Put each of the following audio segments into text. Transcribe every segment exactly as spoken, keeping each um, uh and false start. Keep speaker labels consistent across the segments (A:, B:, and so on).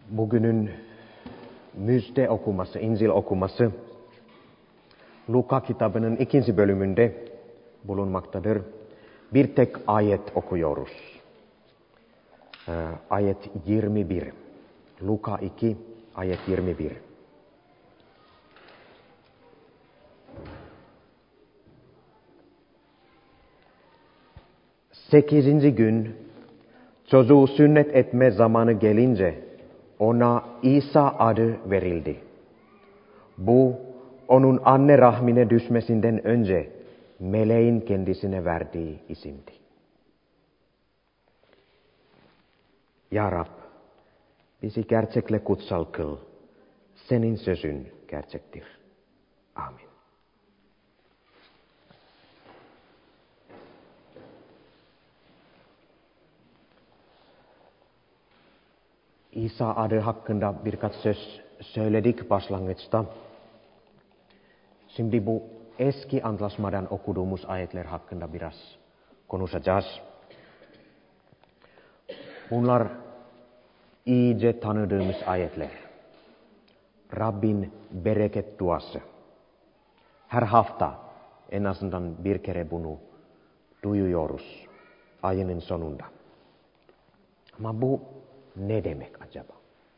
A: Bugünün müjde okuması, İncil okuması Luka kitabının ikinci bölümünde bulunmaktadır. Bir tek ayet okuyoruz. Ee, ayet yirmi bir. Luka iki, ayet yirmi bir. Sekizinci gün çocuğu sünnet etme zamanı gelince ona İsa adı verildi. Bu onun anne rahmine düşmesinden önce meleğin kendisine verdiği isimdi. Ya Rab, bizi gerçekle kutsal kıl. Senin sözün gerçektir. Amin. İsa adı hakkında birkaç söz söyledik başlangıçta. Şimdi bu eski antlaşmadan okuduğumuz ayetler hakkında biraz konuşacağız. Bunlar iyice tanıdığımız ayetler. Rabbin bereket duası. Her hafta en azından bir kere bunu duyuyoruz ayının sonunda. Ama bu ne demek acaba?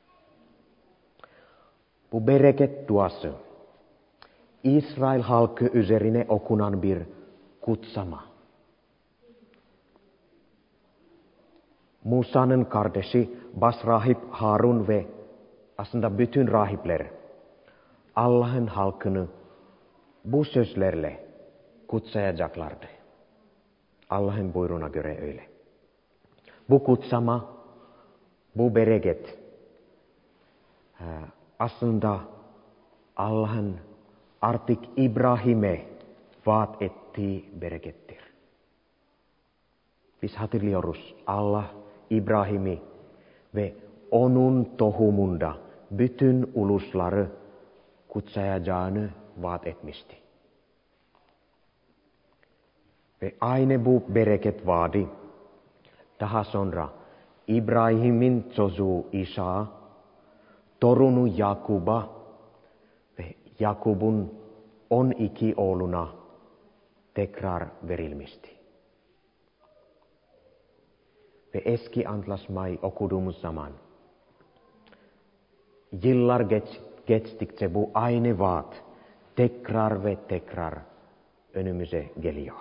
A: Bu bereket duası İsrail halkı üzerine okunan bir kutsama. Musa'nın kardeşi başrahip Harun ve aslında bütün rahipler Allah'ın halkını bu sözlerle kutsayacaklardı. Allah'ın buyruğuna göre öyle. Bu kutsama, bu bereket aslında Allah'ın artık İbrahim'e vaat ettiği berekettir. Biz hatırlıyoruz, Allah İbrahim'i ve onun tohumunda bütün ulusları kutsayacağını vaat etmişti. Ve aynı bu bereket vaadi daha sonra İbrahim'in çocuğu İsa, torunu Yakub'a ve Yakub'un on iki oğluna tekrar verilmişti. Ve eski antlaşmayı okuduğumuz zaman yıllar geç, geçtikçe bu aynı vaat tekrar ve tekrar önümüze geliyor.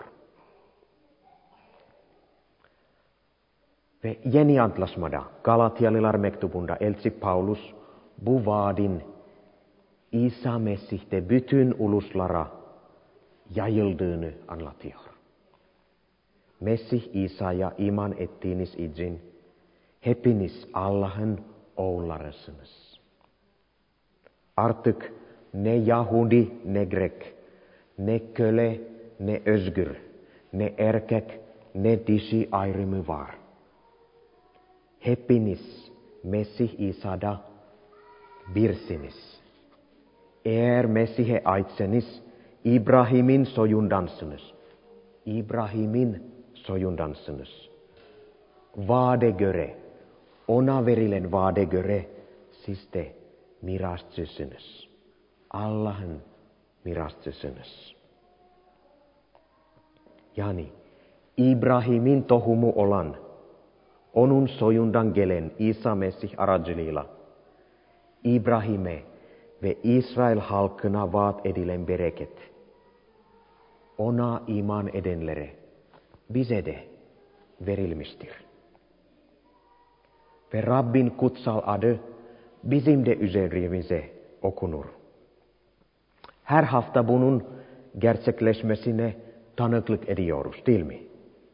A: Ve yeni antlaşmada Galatyalılar mektubunda elçi Paulus bu vaadin İsa Mesih'te bütün uluslara yayıldığını anlatıyor. Mesih İsa'ya iman ettiğiniz için hepiniz Allah'ın oğullarısınız. Artık ne Yahudi ne Grek, ne köle ne özgür, ne erkek ne dişi ayrımı var. Hepiniz Mesih İsa'da birsiniz. Eğer Mesih'e aitsanız İbrahim'in soyundansınız. İbrahim'in soyundansınız. Vaade göre, ona verilen vaade göre siz de mirasçısınız. Allah'ın mirasçısınız. Yani İbrahim'in tohumu olan, onun soyundan gelen İsa Mesih aracılığıyla İbrahim'e ve İsrail halkına vaat edilen bereket, ona iman edenlere, bize de verilmiştir. Ve Rabbin kutsal adı bizim de üzerimize okunur. Her hafta bunun gerçekleşmesine tanıklık ediyoruz, değil mi?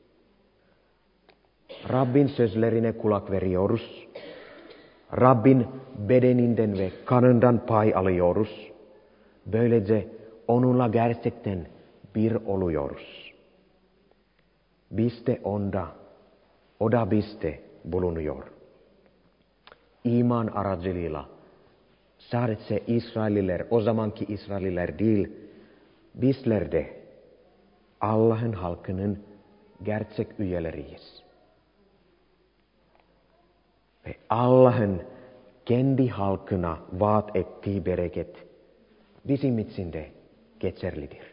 A: Rabbin sözlerine kulak veriyoruz. Rabbin bedeninden ve kanından pay alıyoruz. Böylece onunla gerçekten bir oluyoruz. Biz de onda, o da bizde bulunuyor. İman aracılığıyla sadece İsraililer, o zamanki İsraililer değil, bizler de Allah'ın halkının gerçek üyeleriyiz. Ve Allah'ın kendi halkına vaat ettiği bereket bizim için de geçerlidir.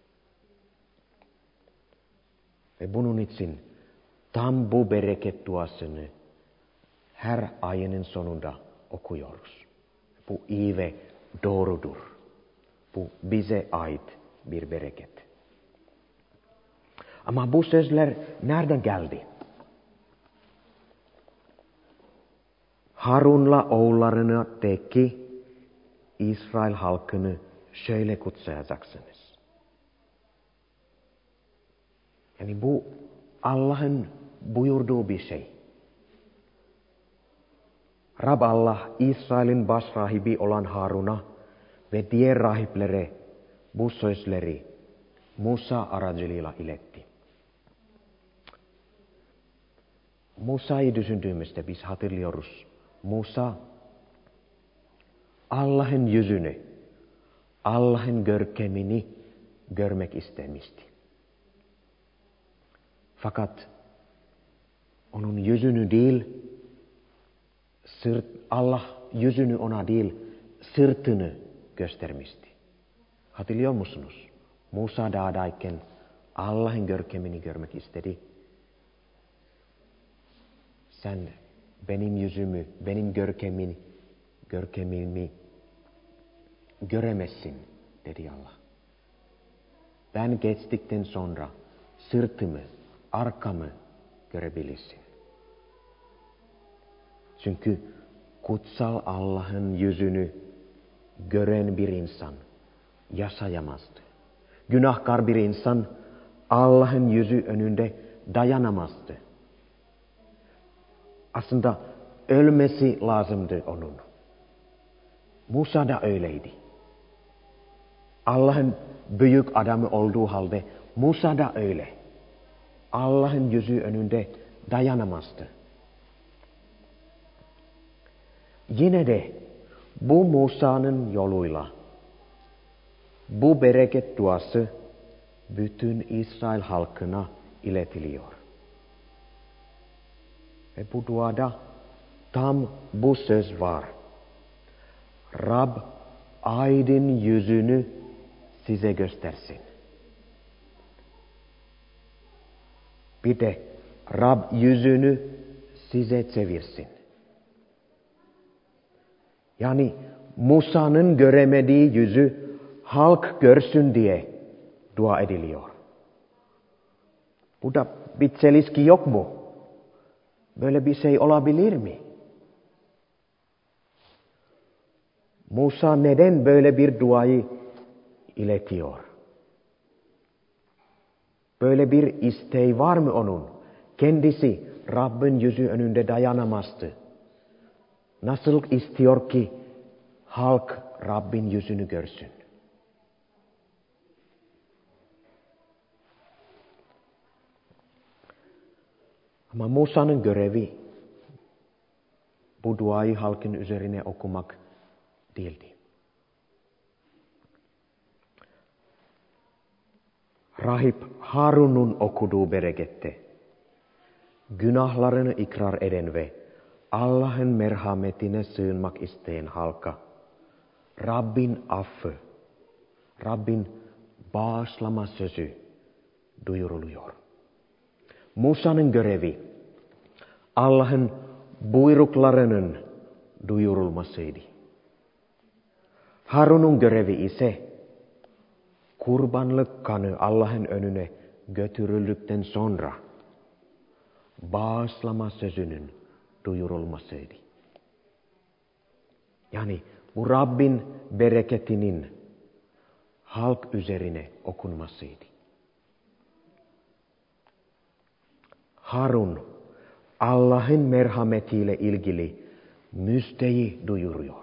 A: Ve bunun için tam bu bereket duasını her ayının sonunda okuyoruz. Bu iyi ve doğrudur. Bu bize ait bir bereket. Ama bu sözler nereden geldi? Harun'la oğullarına de ki, İsrail halkını şöyle kutsayacaksınız. Yani bu Allah'ın buyurduğu bir şey. Rab Allah İsrail'in baş rahibi olan Harun'a ve diğer rahiplere bu sözleri Musa aracılığıyla iletti. Musa'yı düşündüğümüzde biz hatırlıyoruz. Musa Allah'ın yüzünü, Allah'ın görkemini görmek istemişti. Fakat onun yüzünü değil, sırt, Allah yüzünü ona değil, sırtını göstermişti. Hatırlıyor musunuz? Musa dağdayken Allah'ın görkemini görmek istedi. Sen benim yüzümü, benim görkemimi, görkemimi göremezsin dedi Allah. Ben geçtikten sonra sırtımı, arkamı görebilirsin. Çünkü kutsal Allah'ın yüzünü gören bir insan yaşayamazdı. Günahkar bir insan Allah'ın yüzü önünde dayanamazdı. Aslında ölmesi lazımdı onun. Musa da öyleydi. Allah'ın büyük adamı olduğu halde Musa da öyle. Allah'ın yüzü önünde dayanamazdı. Yine de bu Musa'nın yoluyla bu bereket duası bütün İsrail halkına iletiliyor. Ve bu duada tam bu söz var. Rab aydın yüzünü size göstersin. Bir de Rab yüzünü size çevirsin. Yani Musa'nın göremediği yüzü halk görsün diye dua ediliyor. Burada bir çelişki yok mu? Böyle bir şey olabilir mi? Musa neden böyle bir duayı iletiyor? Böyle bir isteği var mı onun? Kendisi Rabbin yüzü önünde dayanamazdı. Nasıl istiyor ki halk Rabbin yüzünü görsün? Ama Musa'nın görevi bu duayı halkın üzerine okumak değildi. Rahip Harun'un okuduğu berekette günahlarını ikrar eden ve Allah'ın merhametine sığınmak isteyen halka Rabbin affı, Rabbin bağışlama sözü duyuruluyor. Musa'nın görevi Allah'ın buyruklarının duyurulmasıydı. Harun'un görevi ise kurbanlık kanı Allah'ın önüne götürüldükten sonra bağışlama sözünün duyurulmasıydı. Yani bu Rabbin bereketinin halk üzerine okunmasıydı. Harun Allah'ın merhametiyle ilgili müjdeyi duyuruyor.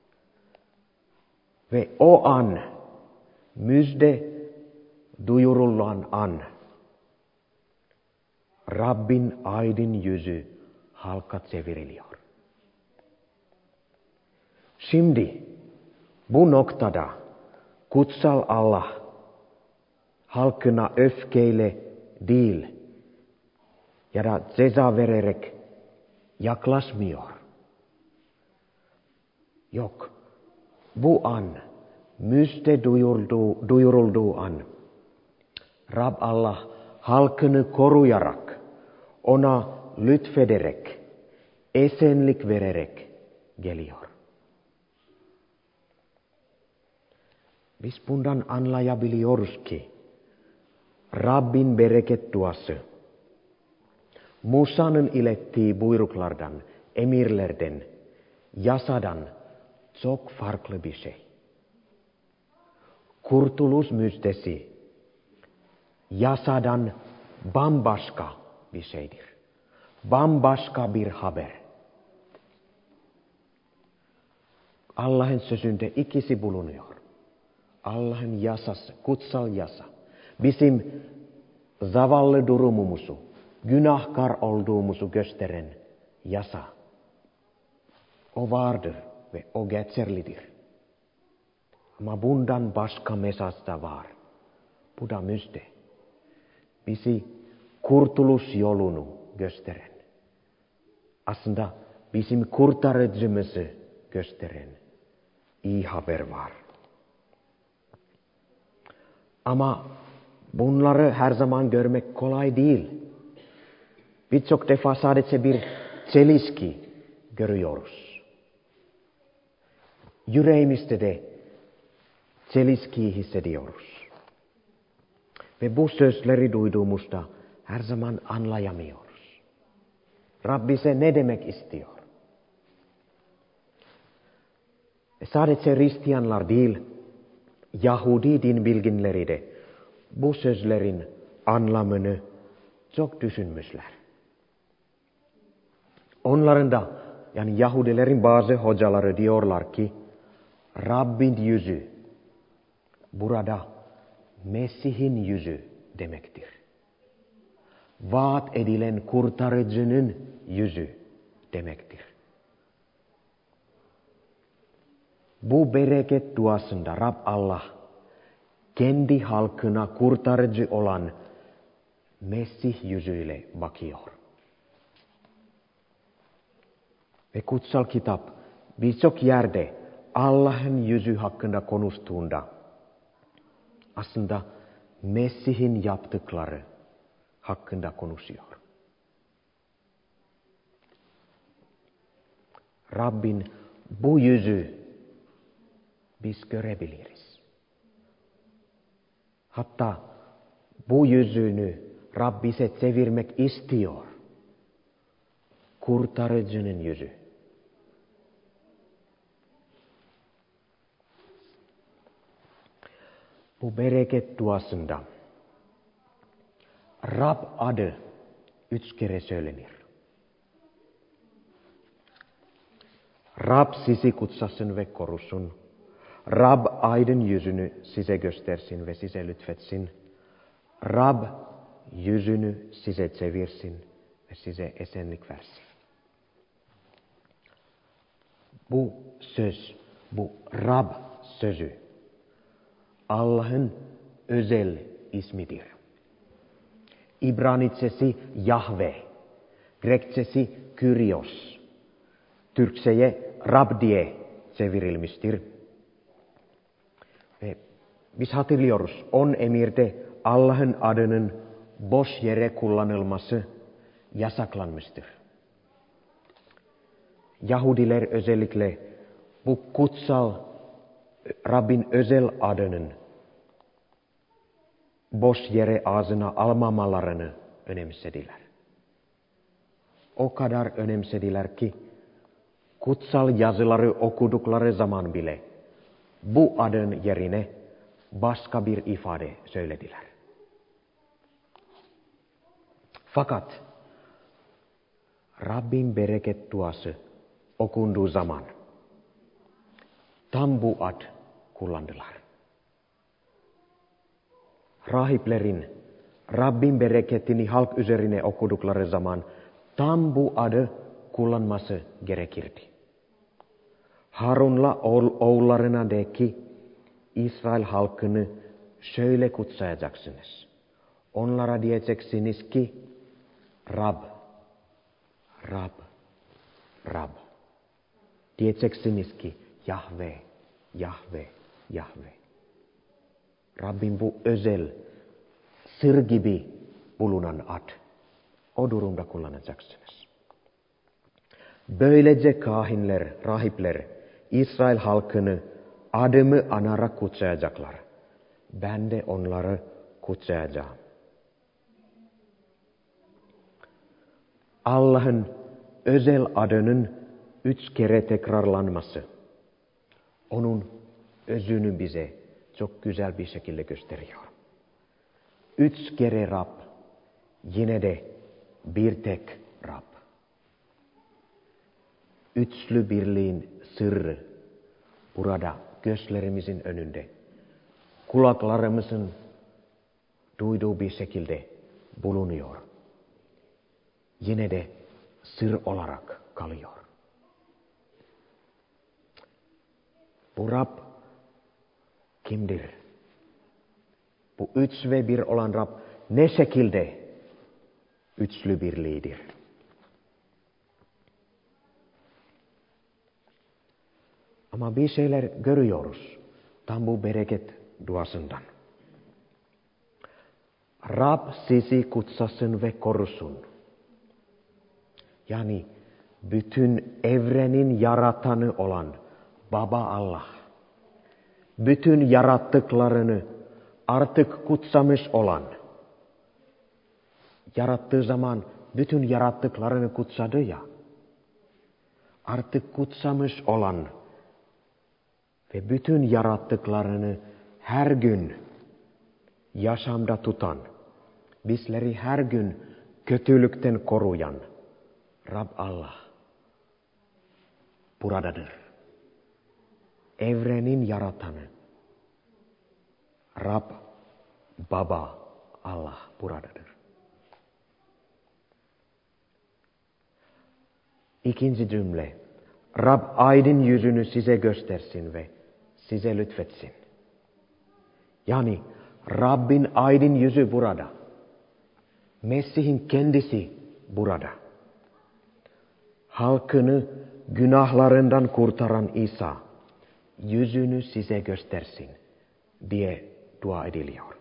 A: Ve o an, müjde duyurulan an, Rabbin aydın yüzü halka çevriliyor. Şimdi bu noktada kutsal Allah halkına öfkeyle değil ya da ceza vererek yaklaşmıyor. Yok, bu an, müste duyurdu, duyurulduğu an, Rab Allah halkını koruyarak, ona lütfederek, esenlik vererek geliyor. Biz bundan anlayabiliyoruz ki, Rabbin bereket duası, Musa'nın ilettiği buyruklardan, emirlerden, yasadan çok farklı bir şey. Kurtuluş müjdesi, yasadan bambaşka bir şeydir. Bambaşka bir haber. Allah'ın sözünde ikisi bulunuyor. Allah'ın yasası, kutsal yasa, bizim zavallı durumumuzu, günahkar olduğumuzu gösteren yasa. O vardır ve o geçerlidir. Ama bundan başka mesaj da var. Bu da müjde. Bizi kurtuluş yolunu gösteren, aslında bizim kurtarıcımızı gösteren iyi haber var. Ama bunları her zaman görmek kolay değil. Birçok defa sadece bir çelişki görüyoruz. Yüreğimizde de çelişkiyi hissediyoruz. Ve bu sözleri duyduğumuzda her zaman anlayamıyoruz. Rab bize ne demek istiyor? E sadece Hristiyanlar değil, Yahudi din bilginleri de bu sözlerin anlamını çok düşünmüşler. Onların da, yani Yahudilerin bazı hocaları diyorlar ki, Rabbin yüzü burada Mesih'in yüzü demektir. Vaat edilen kurtarıcının yüzü demektir. Bu bereket duasında Rab Allah kendi halkına kurtarıcı olan Mesih yüzüyle bakıyor. Ve kutsal kitap birçok yerde Allah'ın yüzü hakkında konuştuğunda aslında Mesih'in yaptıkları hakkında konuşuyor. Rabbin bu yüzü biz görebiliriz. Hatta bu yüzünü Rab bize çevirmek istiyor. Kurtarıcının yüzü. Bu bereket duasında Rab adı üç kere söylenir. Rab sizi kutsasın ve korusun. Rab aydın yüzünü size göstersin ve size lütfetsin. Rab yüzünü size çevirsin ve size esenlik versin. Bu söz, bu Rab sözü Allah'ın özel ismidir. İbranicesi Yahve, Grekçesi Kyrios, Türkçe'ye Rab diye çevrilmiştir. Ve biz hatırlıyoruz, on emirde Allah'ın adının boş yere kullanılması yasaklanmıştır. Yahudiler özellikle bu kutsal Rabbin özel adının boş yere ağzına almamalarını önemsediler. O kadar önemsediler ki kutsal yazıları okudukları zaman bile bu adın yerine başka bir ifade söylediler. Fakat Rabbin bereket duası okunduğu zaman tam bu ad kullandılar. Rahiplerin Rabbin bereketini halk üzerine okudukları zaman tam bu adı kullanması gerekirdi. Harun'la oğullarına de ki İsrail halkını şöyle kutsayacaksınız. Onlara diyeceksiniz ki Rab, Rab, Rab. Diyeceksiniz ki Jahve, Jahve, Jahve. Rabbin bu özel, sır gibi bulunan ad. O durumda kullanacaksınız. Böylece kahinler, rahipler, İsrail halkını adımı anarak kutsayacaklar. Ben de onları kutsayacağım. Allah'ın özel adının üç kere tekrarlanması, onun özünü bize çok güzel bir şekilde gösteriyor. Üç kere Rab, yine de bir tek Rab. Üçlü birliğin sırrı burada gözlerimizin önünde, kulaklarımızın duyduğu bir şekilde bulunuyor. Yine de sır olarak kalıyor. Bu Rab kimdir? Bu üç ve bir olan Rab ne şekilde üçlü birliğidir? Ama bir şeyler görüyoruz tam bu bereket duasından. Rab sizi kutsasın ve korusun. Yani bütün evrenin yaratanı olan Baba Allah, bütün yarattıklarını artık kutsamış olan, yarattığı zaman bütün yarattıklarını kutsadı ya, artık kutsamış olan ve bütün yarattıklarını her gün yaşamda tutan, bizleri her gün kötülükten koruyan Rab Allah buradadır. Evrenin yaratanı Rab Baba Allah buradadır. İkinci cümle, Rab aydın yüzünü size göstersin ve size lütfetsin. Yani Rabbin aydın yüzü burada. Mesih'in kendisi burada. Halkını günahlarından kurtaran İsa, yüzünü size göstersin diye dua ediliyor.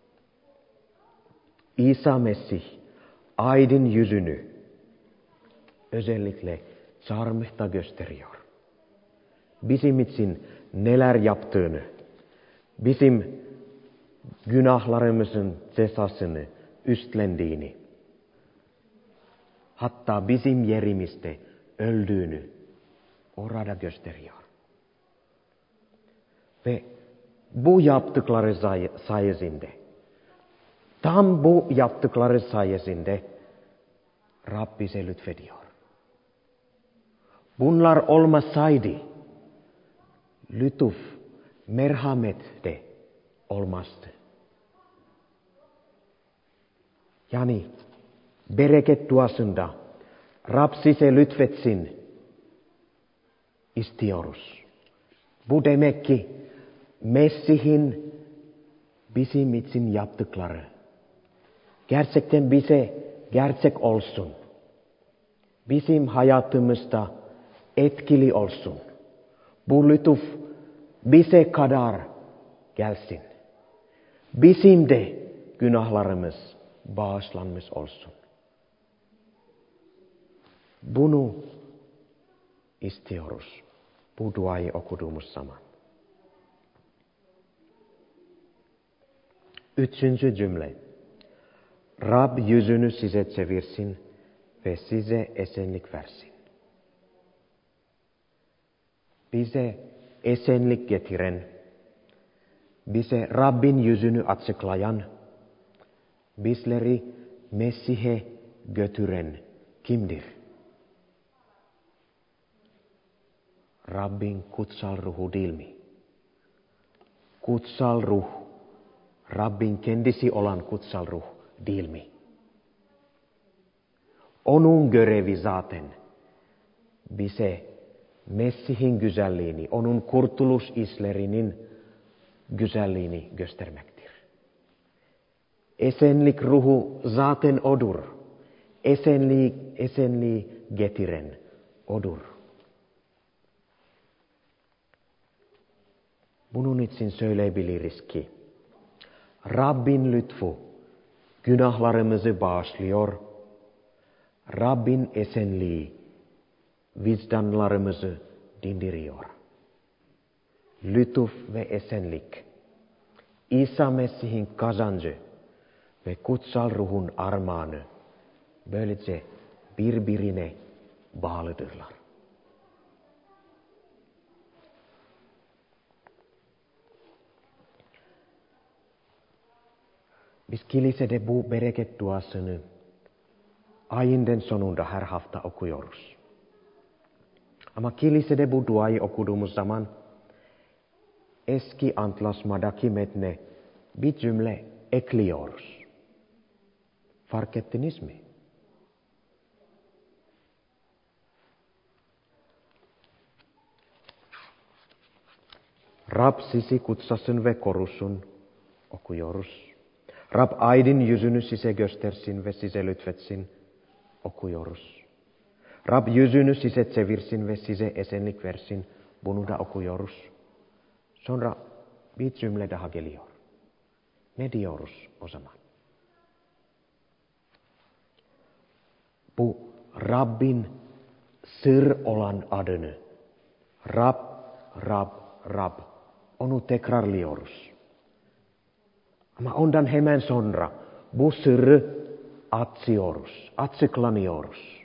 A: İsa Mesih, aydın yüzünü özellikle çarmıhta gösteriyor. Bizim için neler yaptığını, bizim günahlarımızın cezasını üstlendiğini, hatta bizim yerimizde öldüğünü orada gösteriyor. Ve bu yaptıkları sayesinde, tam bu yaptıkları sayesinde Rab bize lütfediyor. Bunlar olmasaydı, lütuf, merhamet de olmazdı. Yani bereket duasında Rab size lütfetsin istiyoruz. Bu demek ki Mesih'in bizim için yaptıkları gerçekten bize gerçek olsun. Bizim hayatımızda etkili olsun. Bu lütuf bize kadar gelsin. Bizim de günahlarımız bağışlanmış olsun. Bunu istiyoruz. Bu duayı okuduğumuz zaman. Üçüncü cümle. Rab yüzünü size çevirsin ve size esenlik versin. Bize esenlik getiren, bize Rabbin yüzünü açıklayan, bizleri Mesih'e götüren kimdir? Rabbin kutsal ruhu değil mi? Kutsal ruh, Rabbin kendisi olan kutsal ruh değil mi? Onun görevi zaten bize Mesih'in güzelliğini, onun kurtuluş işlerinin güzelliğini göstermektir. Esenlik ruhu zaten odur. Esenliği, esenliği getiren odur. Bunun için söyleyebiliriz ki Rabbin lütfu günahlarımızı bağışlıyor, Rabbin esenliği vicdanlarımızı dindiriyor. Lütuf ve esenlik, İsa Mesih'in kazancı ve kutsal ruhun armağanı böylece birbirine bağlıdırlar. Biz kilisede bu bereket duasını ayının sonunda her hafta okuyoruz. Ama kilisede bu duayı okuduğumuz zaman eski antlaşmadaki metne bir cümle ekliyoruz. Fark ettiniz mi? Rab sizi kutsasın ve korusun okuyoruz. Rab aydın yüzünü size göstersin ve size lütfetsin okuyoruz. Rab yüzünü size çevirsin ve size esenlik versin. Bunu da okuyoruz. Sonra bir cümle daha geliyor. Ne diyoruz o zaman? Bu Rabbin sır olan adını Rab, Rab, Rab onu tekrarlıyoruz. Ama ondan hemen sonra bu sırrı açıyoruz, açıklanıyoruz.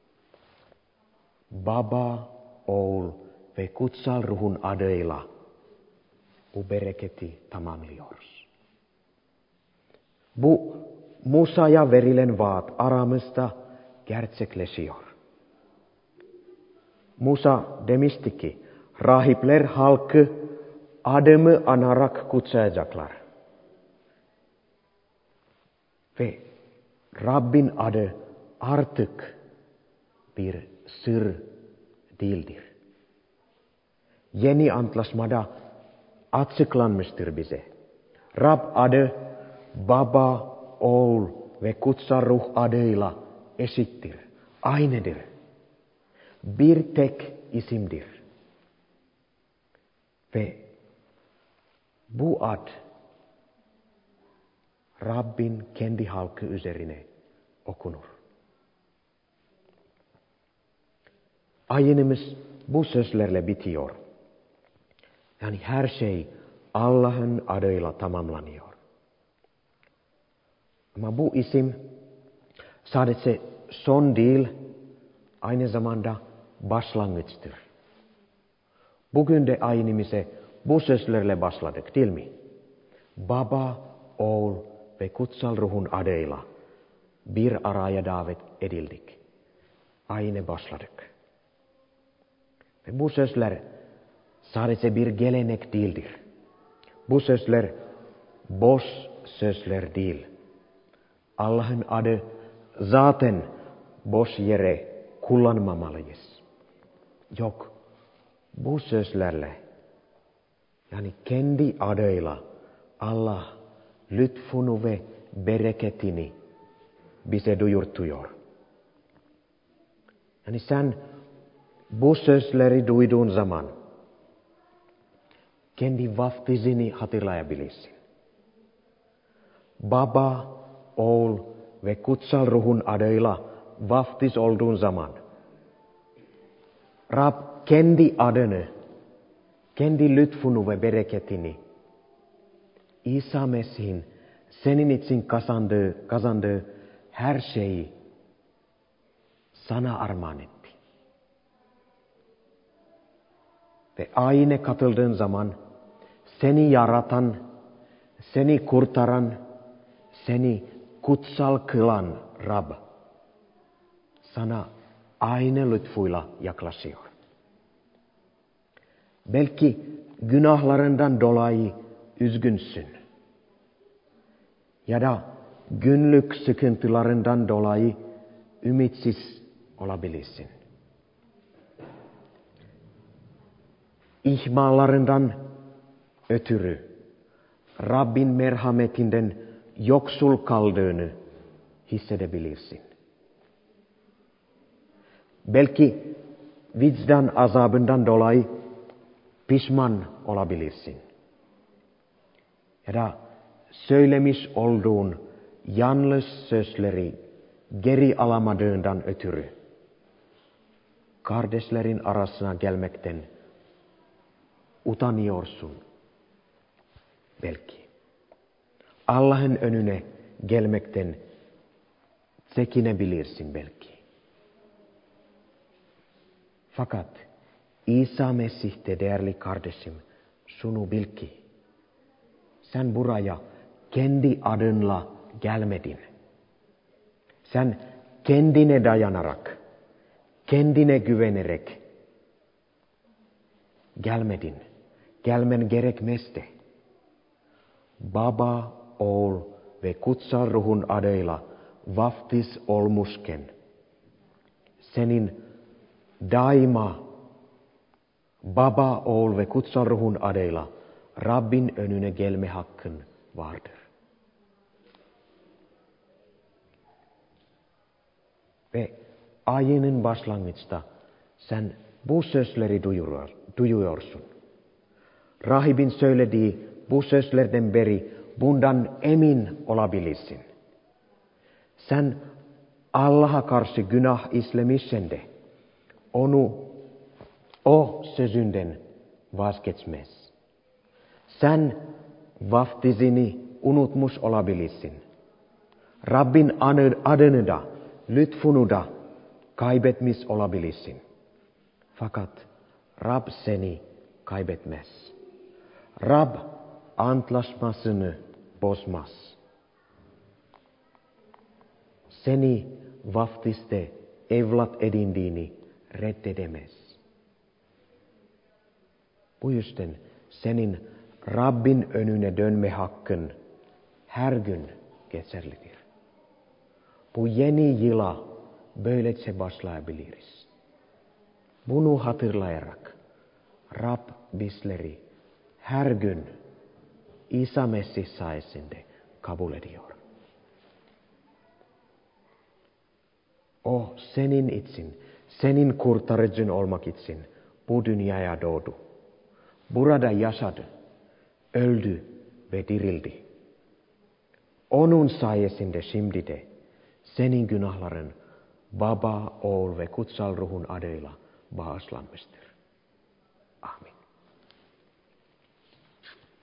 A: Baba, Oğul ve kutsal ruhun adıyla bu bereketi tamamlıyoruz. Bu Musa'ya verilen vaat aramızda gerçekleşiyor. Musa demişti ki, rahipler halkı adımı anarak kutsayacaklar. Ve Rabbin adı artık bir sır değildir. Yeni antlaşmada açıklanmıştır bize. Rab adı Baba, Oğul ve kutsal ruh adıyla eşittir, aynıdır. Bir tek isimdir. Ve bu ad Rabbin kendi halkı üzerine okunur. Ayinimiz bu sözlerle bitiyor. Yani her şey Allah'ın adıyla tamamlanıyor. Ama bu isim sadece son değil, aynı zamanda başlangıçtır. Bugün de ayinimize bu sözlerle başladık değil mi? Baba, Oğul ve kutsal ruhun adıyla bir araya davet edildik. Ayine başladık. Ve bu sözler sadece bir gelenek değildir. Bu sözler boş sözler değil. Allah'ın adı zaten boş yere kullanmamalıyız. Yok, bu sözlerle yani kendi adıyla Allah lütfunu ve bereketini bize duyurtuyor. Yani sen bu sözleri duyduğun zaman kendi vaftizini hatırlayabilirsin. Baba, Oğul ve kutsal ruhun adıyla vaftiz olduğun zaman Rab kendi adını, kendi lütfunu ve bereketini İsa Mesih'in senin için kazandığı, kazandığı her şeyi sana armağan etti. Ve ayine katıldığın zaman seni yaratan, seni kurtaran, seni kutsal kılan Rab sana aynı lütfuyla yaklaşıyor. Belki günahlarından dolayı üzgünsün. Ya da günlük sıkıntılarından dolayı ümitsiz olabilirsin. İhmallarından ötürü Rabbin merhametinden yoksul kaldığını hissedebilirsin. Belki vicdan azabından dolayı pişman olabilirsin. Heda söylemiş olduğun yanlış sözleri geri alamadığından ötürü kardeşlerin arasına gelmekten utanıyorsun belki. Allah'ın önüne gelmekten çekinebilirsin belki. Fakat İsa Mesih'te değerli kardeşim, şunu bil ki, sen buraya kendi adınla gelmedin. Sen kendine dayanarak, kendine güvenerek gelmedin. Gelmen gerekmezdi. Baba, oğul ve kutsal ruhun adıyla vaftiz olmuşken, senin daima Baba, oğul ve kutsal ruhun adıyla Rabbin önüne gelme hakkın vardır. Ve ayının başlangıçta sen bu sözleri duyuyor, duyuyorsun. Rahibin söylediği bu sözlerden beri bundan emin olabilirsin. Sen Allah'a karşı günah işlemişsen de onu o sözünden vazgeçmez. Sen vaftizini unutmuş olabilirsin. Rabbin adını da, lütfunu da kaybetmiş olabilirsin. Fakat Rab seni kaybetmez. Rab antlaşmasını bozmaz. Seni vaftizde evlat edindiğini reddedemez. Bu yüzden senin Rabbin önüne dönme hakkın her gün geçerlidir. Bu yeni yıla böylece başlayabiliriz. Bunu hatırlayarak Rab bizleri her gün İsa Mesih sayesinde kabul ediyor. O senin için, senin kurtarıcın olmak için bu dünyaya doğdu. Burada yaşadı, öldü ve dirildi. Onun sayesinde şimdi de senin günahların Baba, oğul ve kutsal ruhun adıyla bağışlanmıştır. Amin.